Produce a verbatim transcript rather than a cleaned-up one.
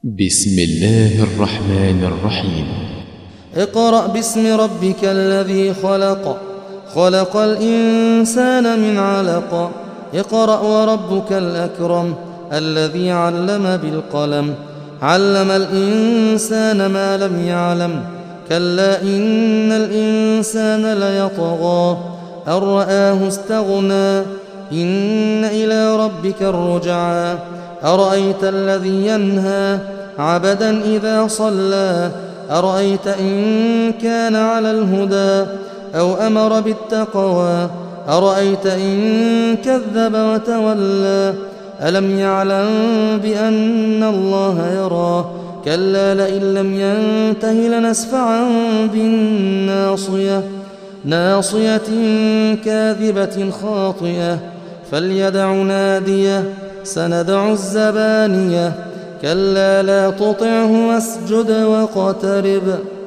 بسم الله الرحمن الرحيم. اقرأ باسم ربك الذي خلق خلق الإنسان من علق اقرأ وربك الأكرم الذي علم بالقلم علم الإنسان ما لم يعلم كلا إن الإنسان ليطغى أن رآه استغنى إن إلى ربك الرجعى أرأيت الذي ينهى عبدا إذا صلى أرأيت إن كان على الهدى أو أمر بالتقوى أرأيت إن كذب وتولى ألم يعلم بأن الله يرى كلا لئن لم ينته لنسفعا بالناصية ناصية كاذبة خاطئة فليدع ناديه سندع الزبانية كلا لا تطعه واسجد واقترب